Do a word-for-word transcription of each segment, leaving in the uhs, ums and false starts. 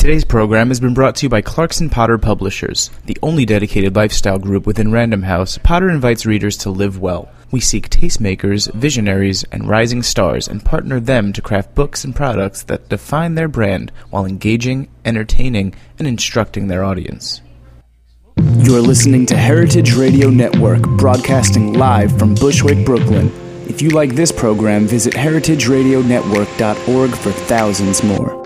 Today's program has been brought to you by Clarkson Potter Publishers, the only dedicated lifestyle group within Random House. Potter invites readers to live well. We seek tastemakers, visionaries, and rising stars and partner them to craft books and products that define their brand while engaging, entertaining, and instructing their audience. You're listening to Heritage Radio Network, broadcasting live from Bushwick, Brooklyn. If you like this program, visit heritage radio network dot org for thousands more.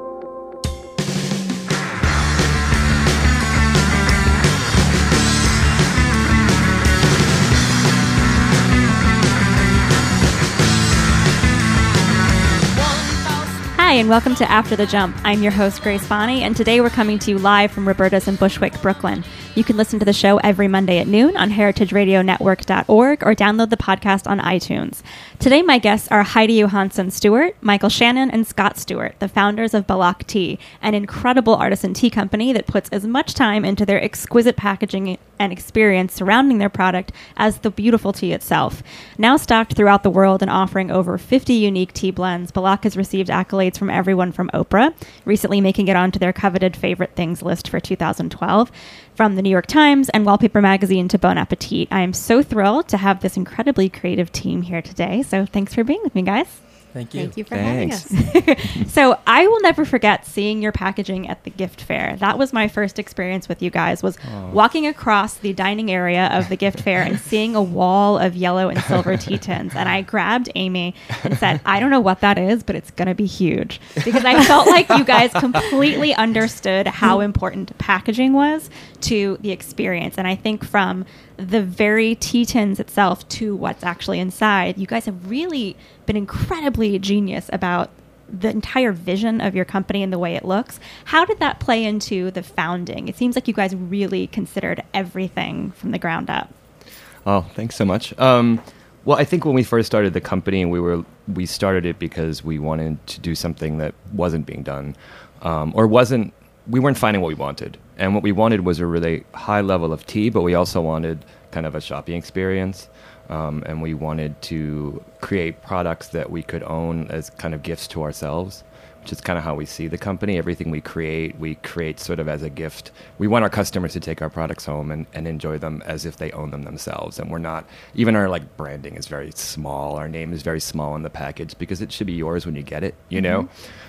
Hi, and welcome to After the Jump. I'm your host, Grace Bonney, and today we're coming to you live from Roberta's in Bushwick, Brooklyn. You can listen to the show every Monday at noon on heritage radio network dot org or download the podcast on iTunes. Today, my guests are Heidi Johansson Stewart, Michael Shannon, and Scott Stewart, the founders of Balak Tea, an incredible artisan tea company that puts as much time into their exquisite packaging and experience surrounding their product as the beautiful tea itself. Now stocked throughout the world and offering over fifty unique tea blends, Balak has received accolades from everyone from Oprah, recently making it onto their coveted favorite things list for two thousand twelve, from the New York Times and Wallpaper Magazine to Bon Appetit. I am so thrilled to have this incredibly creative team here today, so thanks for being with me, guys. Thank you. Thank you for Thanks. having us. So I will never forget seeing your packaging at the gift fair. That was my first experience with you guys, was Oh. walking across the dining area of the gift fair and seeing a wall of yellow and silver tea tins. And I grabbed Amy and said, I don't know what that is, but it's going to be huge. Because I felt like you guys completely understood how important packaging was to the experience. And I think from the very tea tins itself to what's actually inside, you guys have really been incredibly genius about the entire vision of your company and the way it looks. How did that play into the founding? It seems like you guys really considered everything from the ground up. Oh, thanks so much. Um, well, I think when we first started the company, we were we started it because we wanted to do something that wasn't being done, um, or wasn't. We weren't finding what we wanted, and what we wanted was a really high level of tea, but we also wanted kind of a shopping experience. Um, and we wanted to create products that we could own as kind of gifts to ourselves, which is kind of how we see the company. Everything we create, we create sort of as a gift. We want our customers to take our products home and, and enjoy them as if they own them themselves. And we're not, even our like branding is very small. Our name is very small on the package because it should be yours when you get it, you mm-hmm. know?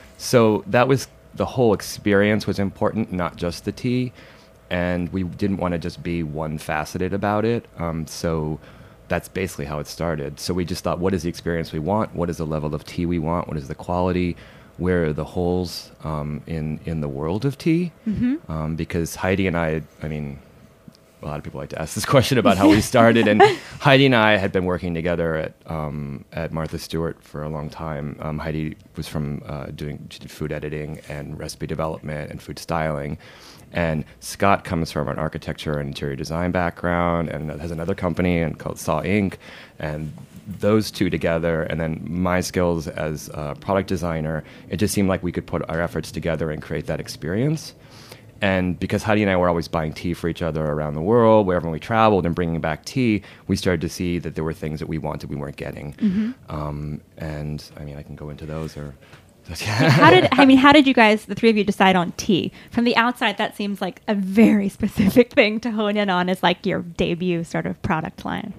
So that was, the whole experience was important, not just the tea. And we didn't want to just be one faceted about it. Um, so that's basically how it started. So we just thought, what is the experience we want? What is the level of tea we want? What is the quality? Where are the holes um, in, in the world of tea? Mm-hmm. Um, because Heidi and I, I mean, a lot of people like to ask this question about how we started. And Heidi and I had been working together at um, at Martha Stewart for a long time. Um, Heidi was from uh, doing she did food editing and recipe development and food styling. And Scott comes from an architecture and interior design background and has another company and called Saw Incorporated. And those two together, and then my skills as a product designer, it just seemed like we could put our efforts together and create that experience. And because Heidi and I were always buying tea for each other around the world, wherever we traveled, and bringing back tea, we started to see that there were things that we wanted we weren't getting. Mm-hmm. Um, and, I mean, I can go into those or... how did I mean? How did you guys, the three of you, decide on tea? From the outside, that seems like a very specific thing to hone in on as like your debut sort of product line.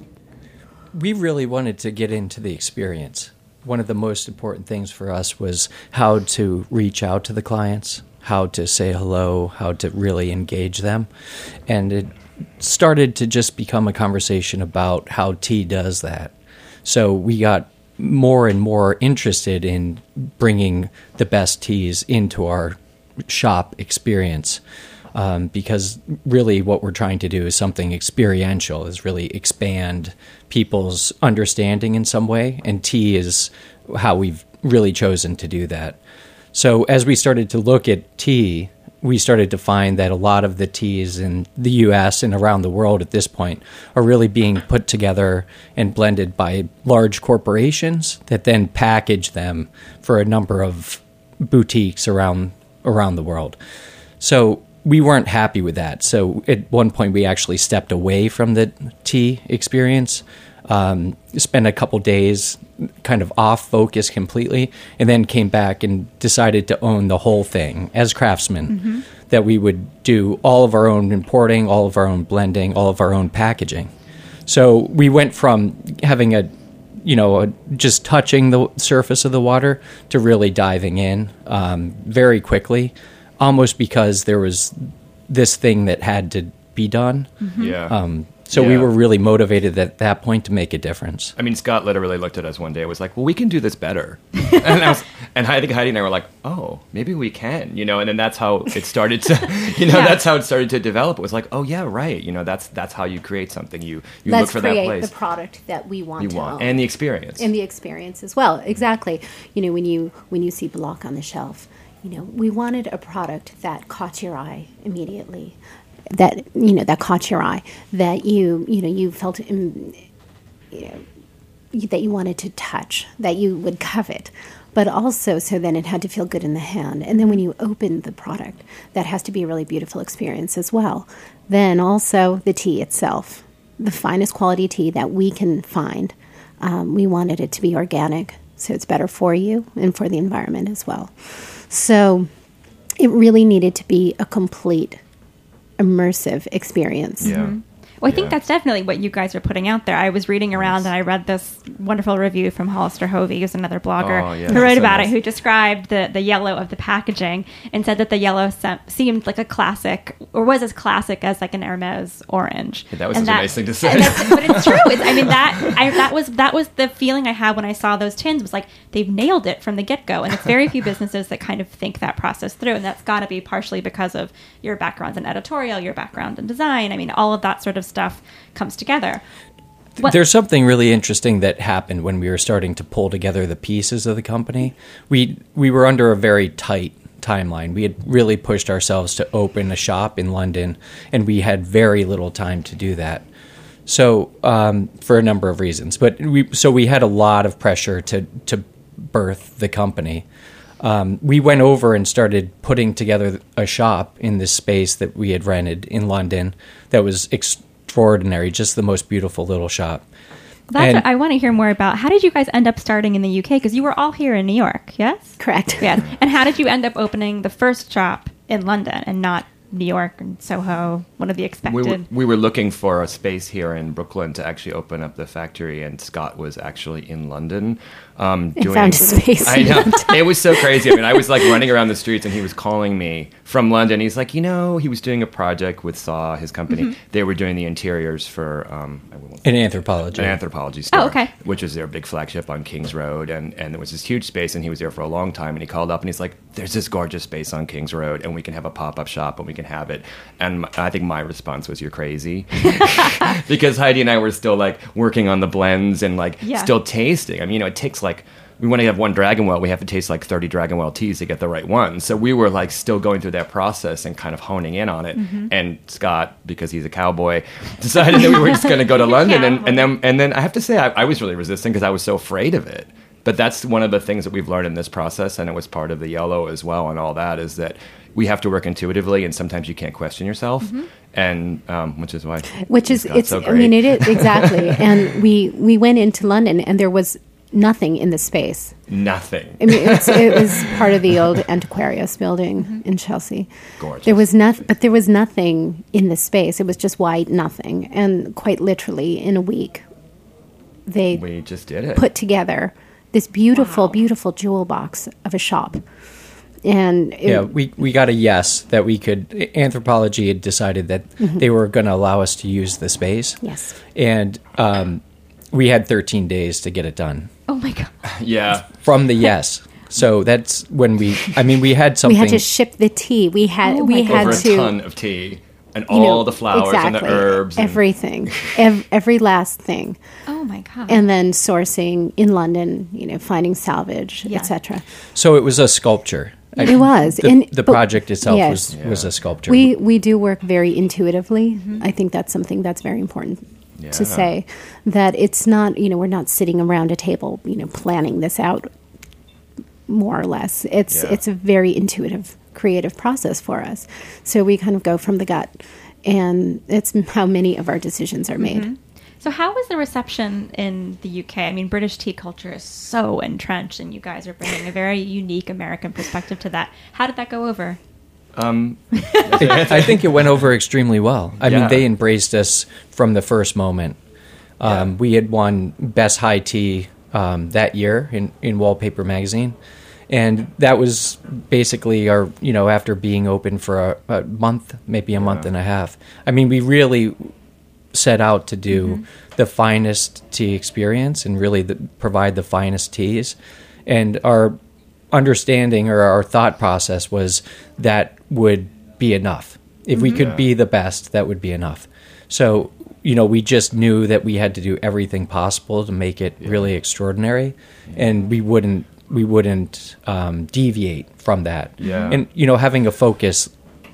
We really wanted to get into the experience. One of the most important things for us was how to reach out to the clients, how to say hello, how to really engage them, and it started to just become a conversation about how tea does that. So we got more and more interested in bringing the best teas into our shop experience, um, because really what we're trying to do is something experiential, is really expand people's understanding in some way, and tea is how we've really chosen to do that. So as we started to look at tea, we started to find that a lot of the teas in the U S and around the world at this point are really being put together and blended by large corporations that then package them for a number of boutiques around around the world. So we weren't happy with that. So at one point we actually stepped away from the tea experience um, spent a couple days kind of off focus completely, and then came back and decided to own the whole thing as craftsmen. Mm-hmm. That we would do all of our own importing, all of our own blending, all of our own packaging. So we went from having a, you know, a, just touching the surface of the water to really diving in um, very quickly, almost because there was this thing that had to be done. Mm-hmm. Yeah. Um, so yeah. we were really motivated at that point to make a difference. I mean, Scott literally looked at us one day and was like, well, we can do this better. and, I was, and I think Heidi and I were like, oh, maybe we can, you know, and then that's how it started to, you know, yeah. that's how it started to develop. It was like, oh, yeah, right. You know, that's that's how you create something. You, you Let's look for that place. Let's create the product that we want you to want. own. And the experience. And the experience as well. Exactly. You know, when you when you see Block on the shelf, you know, we wanted a product that caught your eye immediately. That you know that caught your eye, that you you know you felt um, you know, that you wanted to touch, that you would covet, but also so then it had to feel good in the hand. And then when you open the product, that has to be a really beautiful experience as well. Then also the tea itself, the finest quality tea that we can find. Um, we wanted it to be organic, so it's better for you and for the environment as well. So it really needed to be a complete immersive experience. Yeah. Mm-hmm. Well, I think Yeah. that's definitely what you guys are putting out there. I was reading around Nice. and I read this wonderful review from Hollister Hovey, who's another blogger, Oh, yeah, who wrote that's so about nice. it, who described the, the yellow of the packaging and said that the yellow se- seemed like a classic, or was as classic as like an Hermes orange. Yeah, that was And such a nice thing to say. and that's- but it's true. It's, I mean, that I, that was that was the feeling I had when I saw those tins. Was like they've nailed it from the get go, and it's very few businesses that kind of think that process through, and that's got to be partially because of your background in editorial, your background in design. I mean, all of that sort of stuff comes together. What- There's something really interesting that happened when we were starting to pull together the pieces of the company. We we were under a very tight timeline. We had really pushed ourselves to open a shop in London, and we had very little time to do that. So um, for a number of reasons, but we so we had a lot of pressure to to birth the company. Um, we went over and started putting together a shop in this space that we had rented in London that was extraordinary, just the most beautiful little shop. That's And- what I want to hear more about. How did you guys end up starting in the U K? Because you were all here in New York, yes? Correct. Yes. And how did you end up opening the first shop in London and not New York and Soho, one of the expected? We were, we were looking for a space here in Brooklyn to actually open up the factory, and Scott was actually in London. Um, And found a space. I know. It was so crazy. I mean, I was like running around the streets, and he was calling me from London. He's like, you know, he was doing a project with Saw, his company. Mm-hmm. They were doing the interiors for um, I won't- In anthropology. an anthropology store, Oh, okay. which was their big flagship on Kings Road, and, and there was this huge space, and he was there for a long time, and he called up, and he's like, there's this gorgeous space on Kings Road, and we can have a pop-up shop, and we can have it. And my, I think my response was, you're crazy. Because Heidi and I were still, like, working on the blends and, like, Yeah. still tasting. I mean, you know, it takes, like, we want to have one Dragon Well, we have to taste like thirty Dragon Well teas to get the right one. So we were like still going through that process and kind of honing in on it. Mm-hmm. And Scott, because he's a cowboy, decided that we were just going to go to London. And, and then and then I have to say, I, I was really resistant because I was so afraid of it. But that's one of the things that we've learned in this process, and it was part of the yellow as well and all that, is that we have to work intuitively, and sometimes you can't question yourself. Mm-hmm. And um, which is why Which is, Scott's it's, so I mean, great. it is, exactly. And we, we went into London, and there was nothing in the space. Nothing. I mean, it's, it was part of the old Antiquarius building Mm-hmm. in Chelsea. Gorgeous. There was nothing, but there was nothing in the space. It was just white nothing. And quite literally, in a week, they We just did it. put together this beautiful, beautiful jewel box of a shop. And it, Yeah, we, we got a yes that we could. Anthropology had decided that they were going to allow us to use the space. Yes. And um, we had thirteen days to get it done Oh my God. yeah. from the yes. So that's when we, I mean, we had we something. had to ship the tea. We had Oh we my had Over a to ton of tea and you all know, the flowers exactly, and the herbs. And everything, ev- every last thing. Oh my God. And then sourcing in London, you know, finding salvage, Yeah. et cetera. so it was a sculpture. It was. The, And- the but- project itself yes. was, was a sculpture. We we do work very intuitively. I think that's something that's very important Yeah. to say, that it's not, you know, we're not sitting around a table, you know, planning this out more or less. It's Yeah. it's a very intuitive, creative process for us. So we kind of go from the gut, and it's how many of our decisions are made. So how was the reception in the U K? I mean, British tea culture is so entrenched, and you guys are bringing a very unique American perspective to that. How did that go over? Um, I think it went over extremely well. I Yeah. mean, they embraced us from the first moment. Um, Yeah. We had won Best High Tea um, that year in, in Wallpaper magazine. And that was basically our, you know, after being open for a, a month, maybe a Yeah. month and a half. I mean, we really set out to do Mm-hmm. the finest tea experience and really the, provide the finest teas. And our understanding or our thought process was that would be enough. If we could Yeah. be the best, that would be enough. So, you know, we just knew that we had to do everything possible to make it really extraordinary, and we wouldn't we wouldn't um, deviate from that. Yeah. And you know, having a focus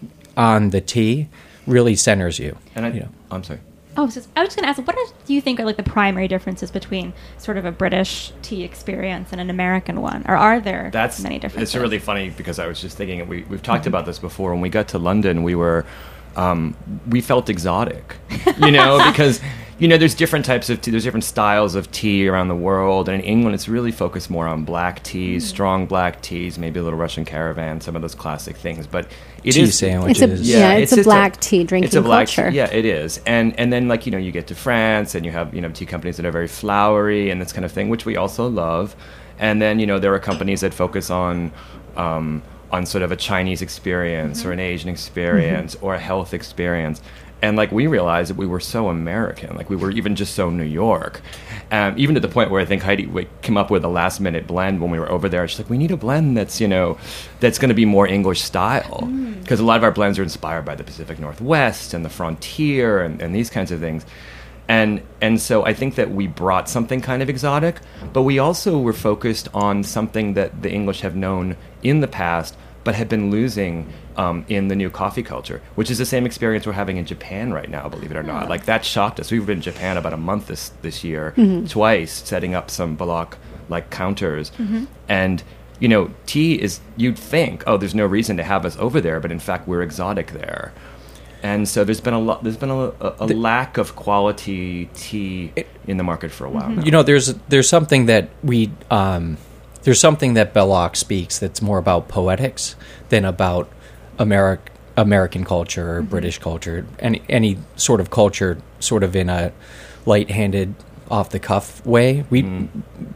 on the tea really centers you. And I, you know. I'm sorry. Oh, so I was just going to ask, what are, do you think are like the primary differences between sort of a British tea experience and an American one? Or are there That's many differences? It's really funny because I was just thinking, we we've talked about this before. When we got to London, we were um, we felt exotic, you know, because you know there's different types of tea, there's different styles of tea around the world, and in England it's really focused more on black teas, Mm. strong black teas, maybe a little Russian Caravan, some of those classic things. But it Tea is sandwiches. It's a, Yeah, yeah, it's, a black a, tea drinking it's a black culture. Tea, yeah, it is. And and then like you know you get to France and you have you know tea companies that are very flowery and this kind of thing, which we also love. And then you know there are companies that focus on um, on sort of a Chinese experience or an Asian experience or a health experience. And like we realized that we were so American, like we were even just so New York, um, even to the point where I think Heidi w- came up with a last minute blend when we were over there. She's like, we need a blend that's you know, that's going to be more English style, because a lot of our blends are inspired by the Pacific Northwest and the frontier and, and these kinds of things. And and so I think that we brought something kind of exotic, but we also were focused on something that the English have known in the past, but have been losing um, in the new coffee culture, which is the same experience we're having in Japan right now, believe it or not. Like, that shocked us. We've been in Japan about a month this, this year, twice, setting up some block, like, counters. And, you know, tea is, you'd think, oh, there's no reason to have us over there, but in fact, we're exotic there. And so there's been a lot. There's been a, a, a lack of quality tea in the market for a while now. You know, there's there's something that we um, there's something that Belloc speaks that's more about poetics than about Ameri- American culture or British culture, any any sort of culture, sort of in a light-handed, off-the-cuff way. We Mm.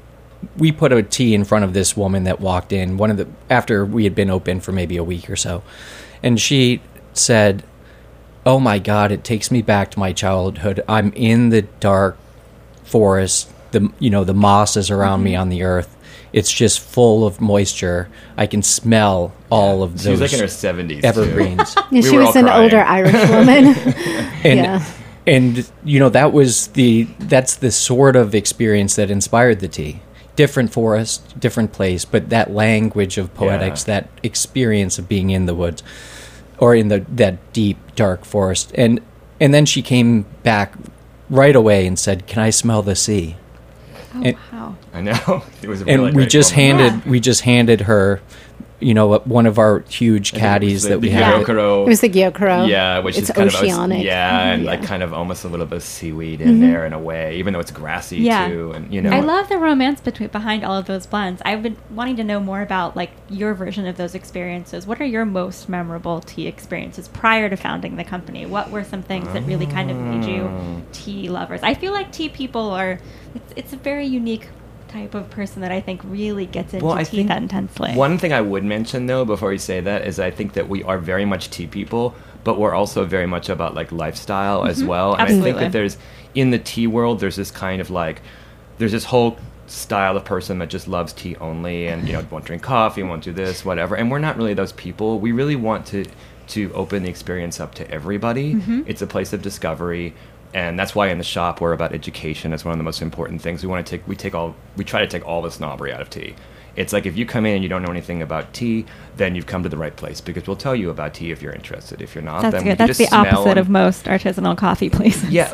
we put a tea in front of this woman that walked in one of the after we had been open for maybe a week or so, and she said, "Oh my God, it takes me back to my childhood. I'm in the dark forest. The you know the moss is around me on the earth. It's just full of moisture. I can smell all of She was those like in her seventies. evergreens." Yeah, We she were was all an crying. older Irish woman. and Yeah. and you know that was the that's the sort of experience that inspired the tea. Different forest, different place, but that language of poetics, Yeah. that experience of being in the woods or in the that deep dark forest. And and then she came back right away and said, "Can I smell the sea?" Oh, and- wow. I know. It was a And really we great just moment. handed we just handed her, you know, one of our huge I think it was caddies the- that we the had. Gyokuro. It was the Gyokuro. Yeah, which it's is kind oceanic. of yeah, and Yeah. like kind of almost a little bit of seaweed in there in a way, even though it's grassy Yeah. too, and you know. I love the romance between behind all of those blends. I've been wanting to know more about like your version of those experiences. What are your most memorable tea experiences prior to founding the company? What were some things that really kind of made you tea lovers? I feel like tea people are it's, it's a very unique type of person that I think really gets into Well, I tea think that intensely. One thing I would mention though before you say that is I think that we are very much tea people, but we're also very much about like lifestyle as well. And I think Absolutely. that there's in the tea world there's this kind of like there's this whole style of person that just loves tea only and you know won't drink coffee, won't do this, whatever. And we're not really those people. We really want to to open the experience up to everybody. It's a place of discovery. And that's why in the shop we're about education as one of the most important things. We want to take we take all we try to take all the snobbery out of tea. It's like if you come in and you don't know anything about tea, then you've come to the right place because we'll tell you about tea if you're interested. If you're not, That's then good. we can That's just the smell opposite and- of most artisanal coffee places. Yeah,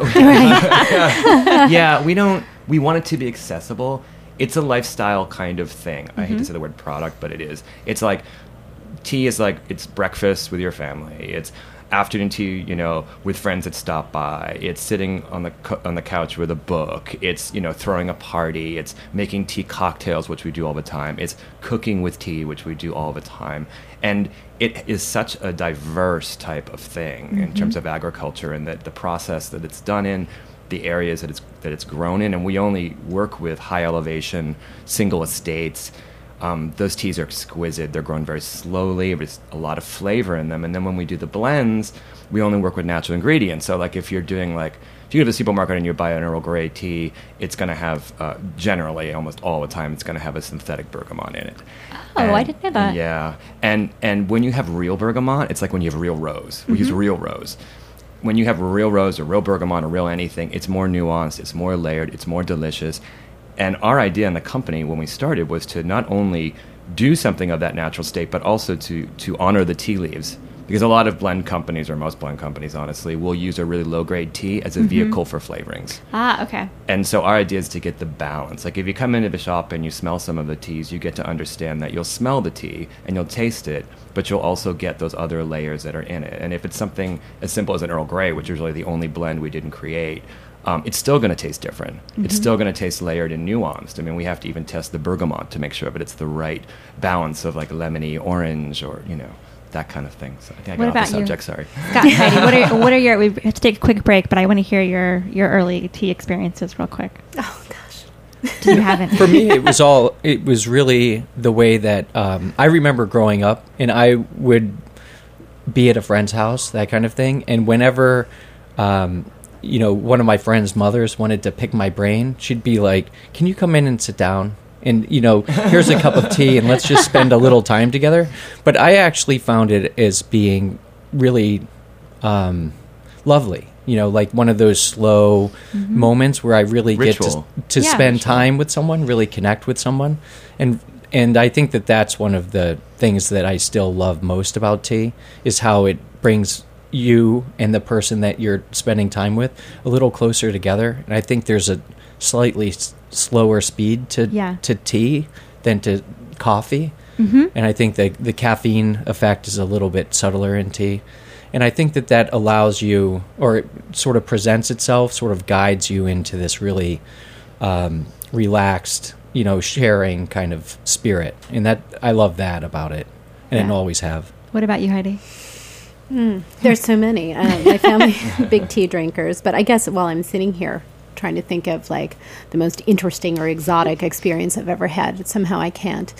yeah. We don't. We want it to be accessible. It's a lifestyle kind of thing. I hate to say the word product, but it is. It's like tea is like, it's breakfast with your family. It's afternoon tea, you know, with friends that stop by. It's sitting on the co- on the couch with a book. It's, you know, throwing a party. It's making tea cocktails, which we do all the time. It's cooking with tea, which we do all the time. And it is such a diverse type of thing mm-hmm. in terms of agriculture, and that the process that it's done in, the areas that it's that it's grown in, and we only work with high elevation single estates. Um, those teas are exquisite. They're grown very slowly. There's a lot of flavor in them. And then when we do the blends, we only work with natural ingredients. So like if you're doing like, if you go to the supermarket and you buy an Earl Grey tea, it's going to have, uh, generally, almost all the time, it's going to have a synthetic bergamot in it. Oh, and, I didn't know that. Yeah. And, and when you have real bergamot, it's like when you have real rose. We mm-hmm. use real rose. When you have real rose or real bergamot or real anything, it's more nuanced, it's more layered, it's more delicious. And our idea in the company when we started was to not only do something of that natural state, but also to to honor the tea leaves. Because a lot of blend companies, or most blend companies, honestly, will use a really low-grade tea as a mm-hmm. vehicle for flavorings. Ah, okay. And so our idea is to get the balance. Like if you come into the shop and you smell some of the teas, you get to understand that you'll smell the tea and you'll taste it, but you'll also get those other layers that are in it. And if it's something as simple as an Earl Grey, which is really the only blend we didn't create, Um, it's still going to taste different. Mm-hmm. It's still going to taste layered and nuanced. I mean, we have to even test the bergamot to make sure that it's the right balance of like lemony orange, or, you know, that kind of thing. So I think I got what off about the subject, you? sorry. Scott and Heidi, what are, what are your, we have to take a quick break, but I want to hear your, your early tea experiences real quick. Oh, gosh. Do you have it? For me, it was all, it was really the way that, um, I remember growing up, and I would be at a friend's house, that kind of thing, and whenever, um, you know, one of my friend's mothers wanted to pick my brain, she'd be like, can you come in and sit down? And, you know, here's a cup of tea and let's just spend a little time together. But I actually found it as being really um, lovely. You know, like one of those slow mm-hmm. moments where I really Ritual. get to, to yeah, spend ritual. time with someone, really connect with someone. And and I think that that's one of the things that I still love most about tea, is how it brings you and the person that you're spending time with a little closer together. And I think there's a slightly s- slower speed to yeah. to tea than to coffee. Mm-hmm. And I think that the caffeine effect is a little bit subtler in tea. And I think that that allows you, or it sort of presents itself, sort of guides you into this really um, relaxed, you know, sharing kind of spirit. And that, I love that about it. And Yeah. I always have. What about you, Heidi? Mm, there's so many. Uh, my family, big tea drinkers. But I guess while I'm sitting here trying to think of like the most interesting or exotic experience I've ever had, somehow I can't.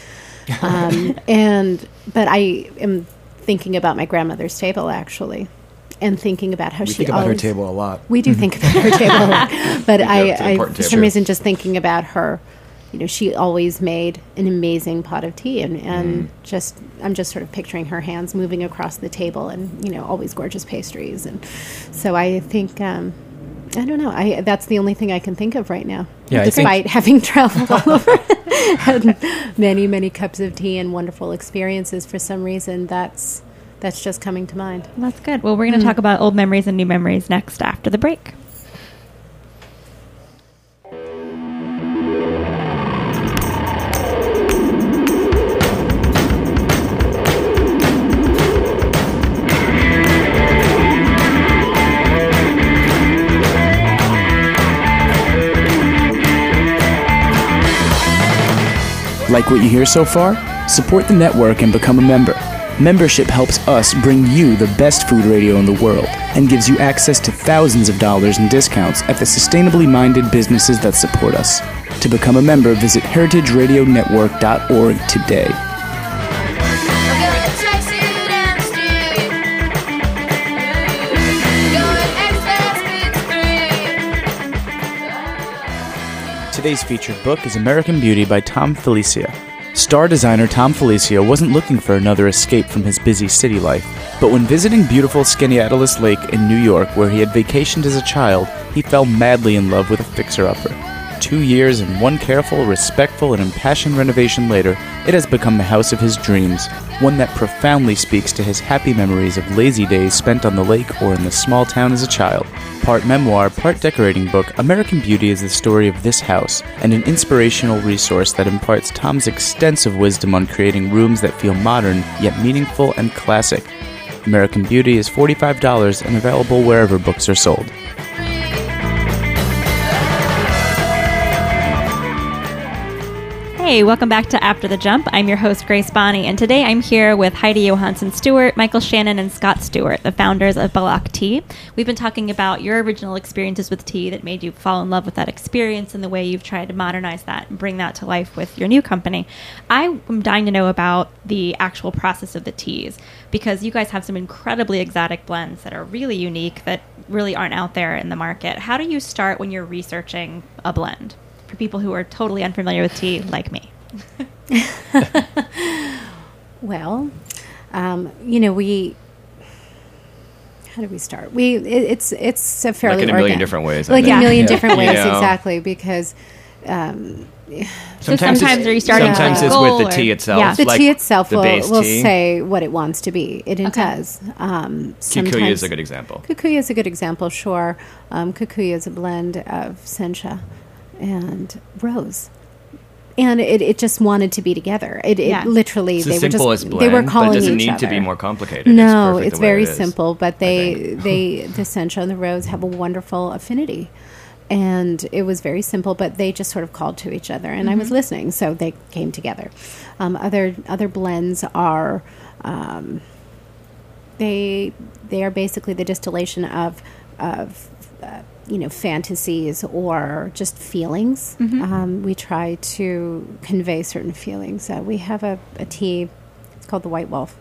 Um, and but I am thinking about my grandmother's table, actually, and thinking about how we she think about always, her table a lot. We do think about her table a lot. But I, It's an I important for table. some reason, just thinking about her, you know, she always made an amazing pot of tea, and, and Mm. just I'm just sort of picturing her hands moving across the table, and you know, always gorgeous pastries, and so I think um, I don't know. I that's the only thing I can think of right now. Yeah, I despite having traveled all over, had many many cups of tea and wonderful experiences, for some reason that's that's just coming to mind. Well, that's good. Well, we're going to Mm. talk about old memories and new memories next after the break. Like what you hear so far? Support the network and become a member. Membership helps us bring you the best food radio in the world and gives you access to thousands of dollars in discounts at the sustainably minded businesses that support us. To become a member, visit heritage radio network dot org today. Today's featured book is American Beauty by Tom Felicia. Star designer Tom Felicia wasn't looking for another escape from his busy city life, but when visiting beautiful Skaneateles Lake in New York, where he had vacationed as a child, he fell madly in love with a fixer-upper. Two years and one careful, respectful, and impassioned renovation later, it has become the house of his dreams, one that profoundly speaks to his happy memories of lazy days spent on the lake or in the small town as a child. Part memoir, part decorating book, American Beauty is the story of this house, and an inspirational resource that imparts Tom's extensive wisdom on creating rooms that feel modern, yet meaningful and classic. American Beauty is forty-five dollars and available wherever books are sold. Hey, welcome back to After the Jump. I'm your host, Grace Bonney, and today I'm here with Heidi Johansson Stewart, Michael Shannon, and Scott Stewart, the founders of Belloc Tea. We've been talking about your original experiences with tea that made you fall in love with that experience and the way you've tried to modernize that and bring that to life with your new company. I am dying to know about the actual process of the teas, because you guys have some incredibly exotic blends that are really unique, that really aren't out there in the market. How do you start when you're researching a blend? For people who are totally unfamiliar with tea, like me. Well, um, you know, we. How do we start? We it, it's it's a fairly like in a organ- million different ways. I like think. a million Yeah. different ways, You know? exactly. Because um, So sometimes it's- are you starting Sometimes with it's gold with the or- tea itself. Yeah. the like tea itself the will, base will tea. say what it wants to be. It, it Okay. does. Um, Kikuyu sometimes- is a good example. Kikuyu is a good example, sure. Um, Kikuyu is a blend of sencha and rose. And it, it just wanted to be together. It, it Yeah. literally It's they the were just simplest blend, they were but calling it doesn't each need other. to be more complicated. No, it's, perfect it's the way very it is, simple. But I they think. they the sencha and the rose have a wonderful affinity, and it was very simple. But they just sort of called to each other, and I was listening, so they came together. Um, other other blends are. Um, they they are basically the distillation of of uh, you know fantasies or just feelings. Um, we try to convey certain feelings. Uh, we have a, a tea. It's called the White Wolf,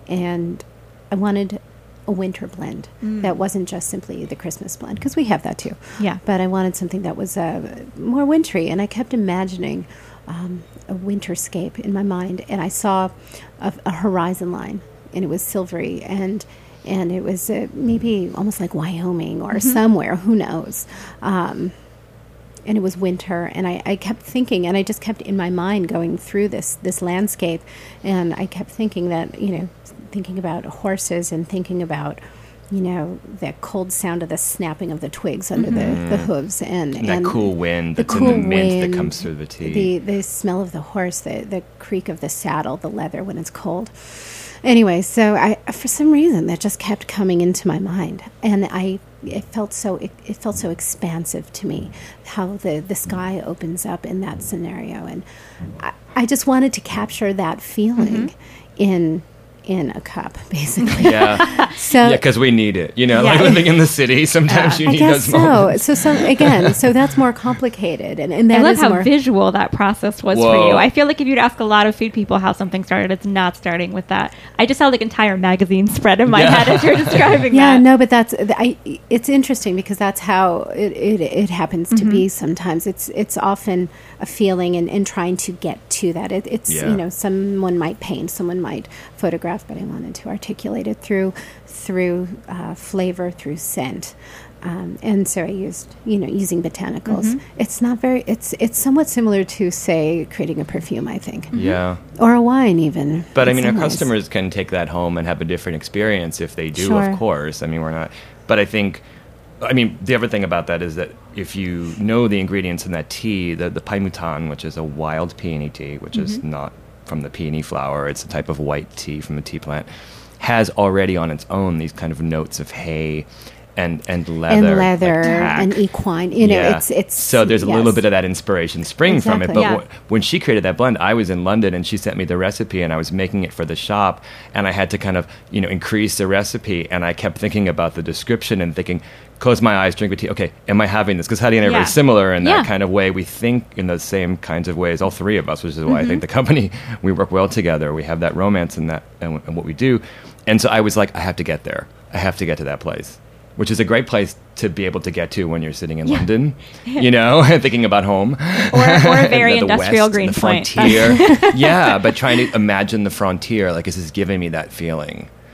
and I wanted a winter blend that wasn't just simply the Christmas blend, because we have that too. Yeah. But I wanted something that was uh, more wintry, and I kept imagining um, a winterscape in my mind, and I saw a, a horizon line, and it was silvery, and and it was uh, maybe almost like Wyoming or somewhere, who knows. Um, and it was winter, and I, I kept thinking, and I just kept in my mind going through this this landscape, and I kept thinking that, you know, thinking about horses and thinking about, you know, the cold sound of the snapping of the twigs under the, the hooves, and, And and that cool wind the that's cool in the mint wind, that comes through the tea. the the smell of the horse, the the creak of the saddle, the leather when it's cold. Anyway, so I, for some reason, that just kept coming into my mind, and I, it felt so, it, it felt so expansive to me, how the, the sky opens up in that scenario, and I, I just wanted to capture that feeling in in a cup, basically. yeah, So yeah, because we need it. You know, Yeah. like living in the city, sometimes you I need guess those so. moments. So some again, so that's more complicated, and, and that I love is how more. visual that process was for Whoa. you. I feel like if you'd ask a lot of food people how something started, it's not starting with that. I just saw like entire magazine spread in my Yeah. head as you're describing Yeah, that. no, but that's I. It's interesting because that's how it it, it happens to be. Sometimes it's it's often a feeling and, and trying to get to that. It, it's Yeah. you know someone might paint, someone might photograph, but I wanted to articulate it through through uh, flavor, through scent. Um, and so I used, you know, using botanicals. It's not very. It's it's somewhat similar to, say, creating a perfume. I think, Yeah. or a wine, even. But I in mean, our some ways. customers can take that home and have a different experience if they do, Sure. of course. I mean, we're not. But I think, I mean, the other thing about that is that if you know the ingredients in that tea, the, the paimutan, which is a wild peony tea, which is not from the peony flower, it's a type of white tea from the tea plant, has already on its own these kind of notes of hay and and leather, and leather like tack. and equine. You know, Yeah. it's it's so there's a yes. little bit of that inspiration spring from it. Exactly. But Yeah. wh- when she created that blend, I was in London and she sent me the recipe, and I was making it for the shop, and I had to kind of you know increase the recipe, and I kept thinking about the description and thinking, close my eyes, drink the tea. Okay, am I having this? Because Heidi and I are Yeah. very similar in that Yeah. kind of way. We think in the same kinds of ways, all three of us, which is why I think the company we work well together. We have that romance in that and, and what we do. And so I was like, I have to get there. I have to get to that place. Which is a great place to be able to get to when you're sitting in Yeah. London, you know, and thinking about home. Or, or a very The industrial West, green the point. frontier. Yeah, but trying to imagine the frontier, like, is this giving me that feeling? Yeah.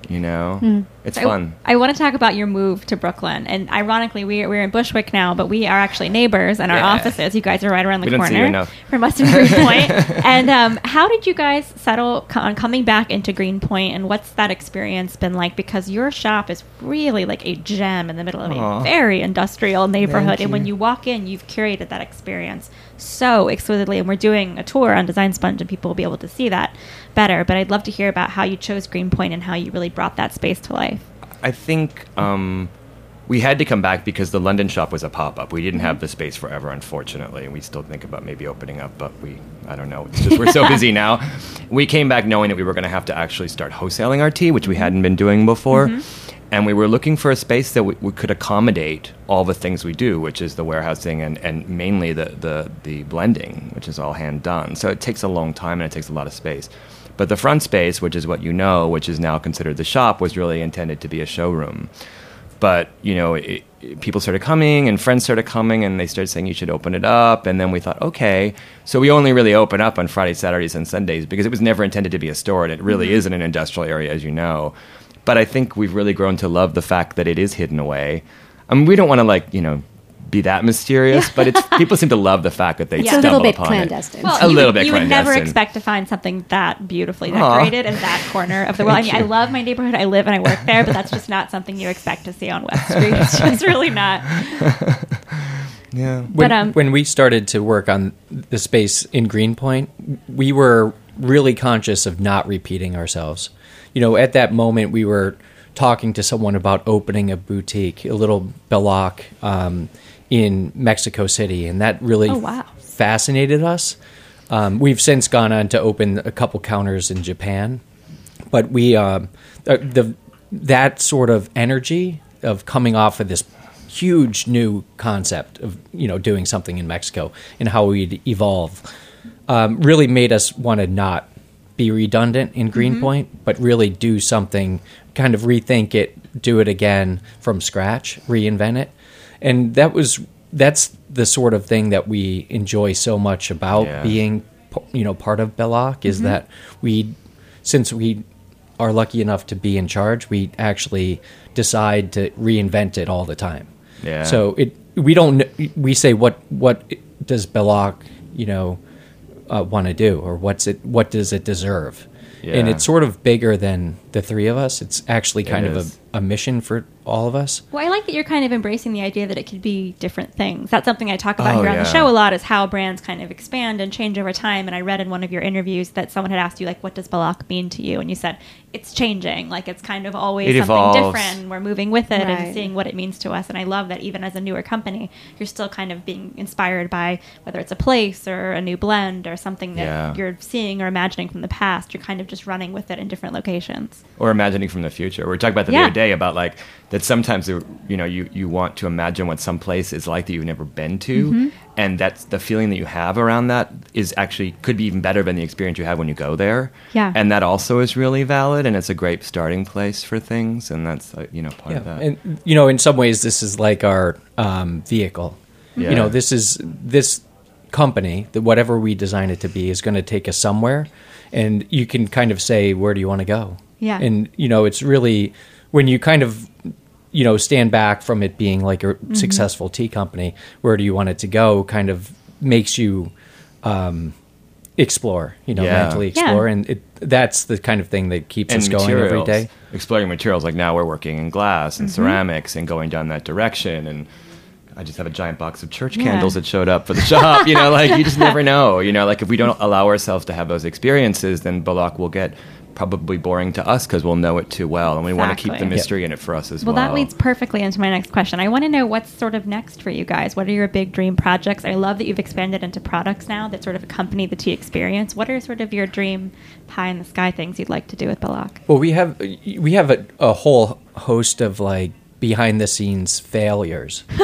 You know, Mm. it's So fun. I, I want to talk about your move to Brooklyn. And ironically, we, we're in Bushwick now, but we are actually neighbors in our Yeah. offices. You guys are right around the We don't see corner you enough. from us in Greenpoint. And um, how did you guys settle co- on coming back into Greenpoint? And what's that experience been like? Because your shop is really like a gem in the middle of Aw. a very industrial neighborhood. Thank And when you. you walk in, you've curated that experience so exquisitely. And we're doing a tour on Design Sponge, and people will be able to see that better. But I'd love to hear about how you chose Greenpoint and how you really brought that space to life. I think um, we had to come back because the London shop was a pop-up. We didn't have the space forever, unfortunately, and we still think about maybe opening up, but we, I don't know. It's just we're so busy now. We came back knowing that we were going to have to actually start wholesaling our tea, which we hadn't been doing before. And we were looking for a space that we, we could accommodate all the things we do, which is the warehousing and, and mainly the, the, the blending, which is all hand done. So it takes a long time and it takes a lot of space. But the front space, which is what you know, which is now considered the shop, was really intended to be a showroom. But, you know, it, it, people started coming and friends started coming and they started saying you should open it up. And then we thought, okay. So we only really open up on Fridays, Saturdays, and Sundays because it was never intended to be a store. And it really isn't an industrial area, as you know. But I think we've really grown to love the fact that it is hidden away. I mean, we don't want to, like, you know, be that mysterious, but it's people seem to love the fact that they It's a stumble little bit upon clandestine. it. Well, A you little would, bit you would never clandestine. expect to find something that beautifully Aw. decorated in that corner of the world. I mean, Thank I you. love my neighborhood. I live and I work there, but that's just not something you expect to see on West Street. It's just really not. Yeah. When, But, um, when we started to work on the space in Greenpoint, we were really conscious of not repeating ourselves. You know, at that moment, we were talking to someone about opening a boutique, a little Belloc, um, in Mexico City, and that really Oh, wow. fascinated us. Um, we've since gone on to open a couple counters in Japan, but we um, uh, the that sort of energy of coming off of this huge new concept of you know doing something in Mexico and how we'd evolve um, really made us want to not be redundant in Greenpoint, mm-hmm. but really do something, kind of rethink it, do it again from scratch, reinvent it. And that was that's the sort of thing that we enjoy so much about Yeah. being, you know, part of Belloc is Mm-hmm. that we, since we are lucky enough to be in charge, we actually decide to reinvent it all the time. Yeah. So it we don't we say what what does Belloc, you know, uh, want to do, or what's it what does it deserve? Yeah. And it's sort of bigger than the three of us. It's actually kind It of is. a, a mission for all of us. Well, I like that you're kind of embracing the idea that it could be different things. That's something I talk about Oh, here on the yeah. show a lot, is how brands kind of expand and change over time. And I read in one of your interviews that someone had asked you, like, what does Belloc mean to you? And you said, it's changing. Like, it's kind of always It something evolves. different. And we're moving with it Right. and seeing what it means to us. And I love that even as a newer company, you're still kind of being inspired by whether it's a place or a new blend or something that Yeah. you're seeing or imagining from the past. You're kind of just running with it in different locations. Or imagining from the future. We were talking about that Yeah. the other day about like that sometimes you know you, you want to imagine what some place is like that you've never been to, Mm-hmm. and that's the feeling that you have around that is actually could be even better than the experience you have when you go there. Yeah. And that also is really valid, and it's a great starting place for things, and that's uh, you know part of that. And you know, in some ways, this is like our um, vehicle. Yeah. You know, this is this company that whatever we design it to be is going to take us somewhere, and you can kind of say, where do you want to go? Yeah. And you know, it's really when you kind of you know stand back from it being like a Mm-hmm. successful tea company, where do you want it to go? Kind of makes you um, explore, you know, Yeah. mentally Yeah. explore, and it, that's the kind of thing that keeps us going every day. Exploring materials. Like now we're working in glass and Mm-hmm. ceramics and going down that direction. And I just have a giant box of church Yeah. candles that showed up for the shop. You know, like you just never know. You know, like if we don't allow ourselves to have those experiences, then Belloc will get probably boring to us because we'll know it too well. And we want to keep the Exactly. mystery in it for us as Well, well. that leads perfectly into my next question. I want to know what's sort of next for you guys. What are your big dream projects? I love that you've expanded into products now that sort of accompany the tea experience. What are sort of your dream pie in the sky things you'd like to do with Belloc? Well, we have we have a, a whole host of like behind the scenes failures. you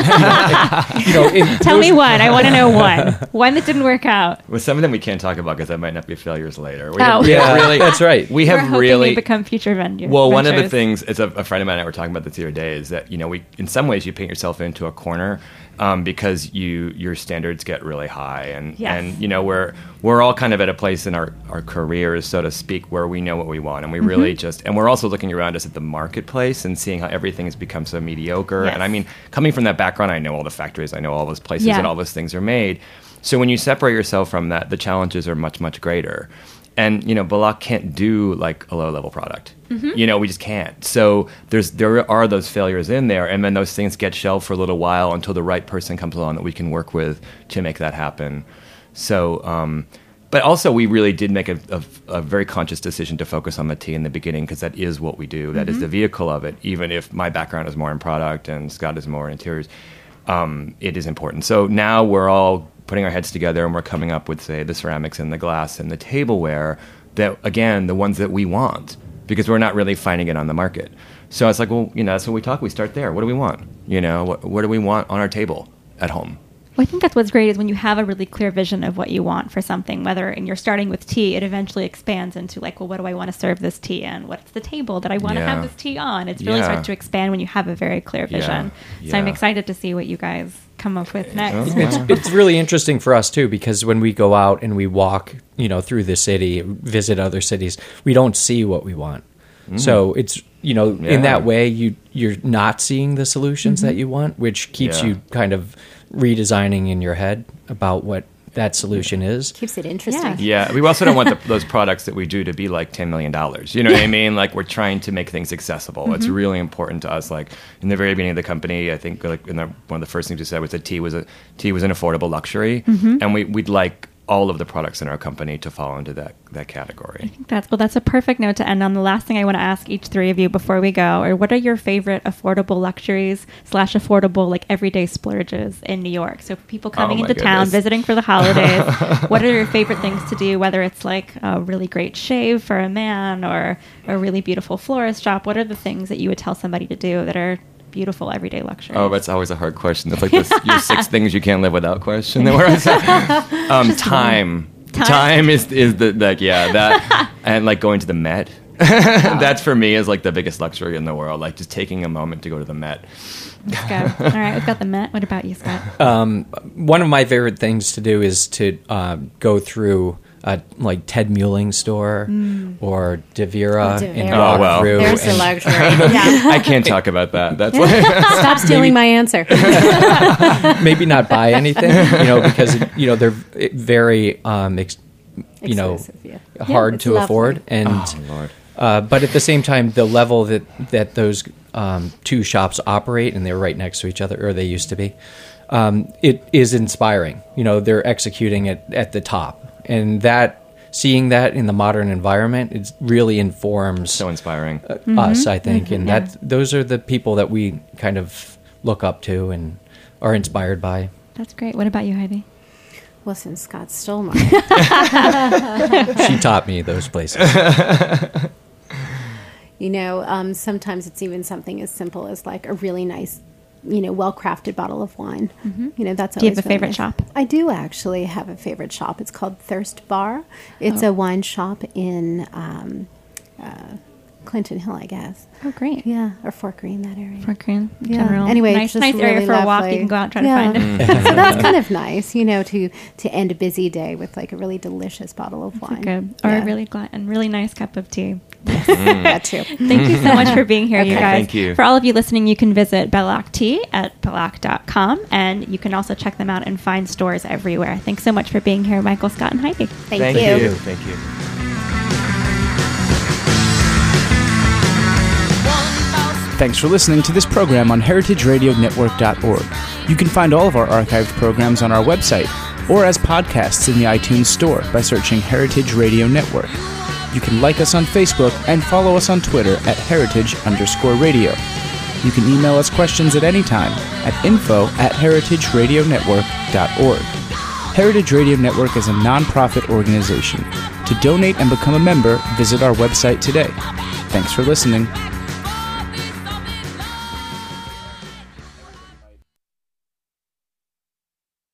know, it, Tell me one. I want to know one. One that didn't work out. Well, some of them we can't talk about because that might not be failures later. We Oh. have, we have Yeah, really, that's right. We We're have hoping really they become future vendors. Well, one of the ventures. things, it's a, a friend of mine and I were talking about this the other day, is that, you know, we, in some ways you paint yourself into a corner um, because you your standards get really high. And, Yes. and you know, we're, we're all kind of at a place in our, our careers, so to speak, where we know what we want. And we really Mm-hmm. just, and we're also looking around us at the marketplace and seeing how everything has become so mediocre. Yes. And I mean, coming from that background, I know all the factories, I know all those places Yeah. that all those things are made. So when you separate yourself from that, the challenges are much, much greater. And, you know, Balak can't do like a low-level product. Mm-hmm. You know, we just can't. So there's there are those failures in there, and then those things get shelved for a little while until the right person comes along that we can work with to make that happen. So, um, but also we really did make a, a, a very conscious decision to focus on the tea in the beginning because that is what we do. That is the vehicle of it, even if my background is more in product and Scott is more in interiors. Um, it is important. So now we're all putting our heads together and we're coming up with, say, the ceramics and the glass and the tableware that, again, the ones that we want because we're not really finding it on the market. So it's like, well, you know, that's when we talk. We start there. What do we want? You know, what, what do we want on our table at home? Well, I think that's what's great is when you have a really clear vision of what you want for something, whether and you're starting with tea, it eventually expands into like, well, what do I want to serve this tea in? What's the table that I want to Yeah. have this tea on? It's really Yeah. starts to expand when you have a very clear Yeah. vision. So I'm Yeah. excited to see what you guys come up with next. Oh. It's, it's really interesting for us too because when we go out and we walk, you know, through the city, visit other cities, we don't see what we want. So it's you know Yeah. in that way you you're not seeing the solutions that you want, which keeps Yeah. you kind of redesigning in your head about what that solution is. Keeps it interesting. Yeah, we also don't want the, those products that we do to be like ten million dollars. You know what I mean? Like we're trying to make things accessible. It's really important to us. Like in the very beginning of the company, I think like in the, one of the first things we said was that tea was a tea was an affordable luxury, and we, we'd like all of the products in our company to fall into that that category. That's well. That's a perfect note to end on. The last thing I want to ask each three of you before we go, or what are your favorite affordable luxuries slash affordable like everyday splurges in New York? So for people coming Oh, my into town, goodness. visiting for the holidays, what are your favorite things to do? Whether it's like a really great shave for a man or a really beautiful florist shop, what are the things that you would tell somebody to do that are beautiful everyday luxuries? Oh, that's always a hard question. That's like this, your six things you can't live without question. That where I was, um, time. Time. time, is is the like yeah that and like going to the Met. That's for me is like the biggest luxury in the world. Like just taking a moment to go to the Met. Let's go. All right, we've got the Met. What about you, Scott? Um, one of my favorite things to do is to uh, go through a like Ted Mueling store or Devira Oh, De and Vera. walk Oh, well. through. There's the and- luxury. Yeah. I can't talk about that. That's like Stop stealing my answer. maybe not buy anything, you know, because you know they're very, um, ex- you know, Exclusive, yeah. hard it's to lovely. afford, and oh Lord. uh, but at the same time, the level that that those um, two shops operate, and they're right next to each other, or they used to be, um, it is inspiring. You know, they're executing it at the top, and that seeing that in the modern environment, it really informs So inspiring. us, I think, and that those are the people that we kind of look up to and are inspired by. That's great. What about you, Heidi? Well, since Scott stole mine. She taught me those places. You know, um, sometimes it's even something as simple as like a really nice, you know, well-crafted bottle of wine. You know, that's Do you have always a really favorite nice. shop? I do actually have a favorite shop. It's called Thirst Bar. It's Oh. a wine shop in um, uh, Clinton Hill, I guess. Oh, great. Yeah, or Fort Greene, that area. Fort Greene. Yeah. General. Anyway, it's nice, just nice area really for a walk. You lovely. can go out and try Yeah. to find it. So that's kind of nice, you know, to to end a busy day with like a really delicious bottle of wine. Good. Or Yeah. a really gla- and really nice cup of tea. That too. Thank you so much for being here, you Okay. guys. Thank you. For all of you listening, you can visit Belloc Tea at belloc dot com, and you can also check them out in fine stores everywhere. Thanks so much for being here, Michael, Scott, and Heidi. Thank, Thank you. you. Thank you. Thanks for listening to this program on heritage radio network dot org. You can find all of our archived programs on our website or as podcasts in the iTunes Store by searching Heritage Radio Network. You can like us on Facebook and follow us on Twitter at heritage underscore radio. You can email us questions at any time at info at heritage radio network dot org. Heritage Radio Network is a non-profit organization. To donate and become a member, visit our website today. Thanks for listening.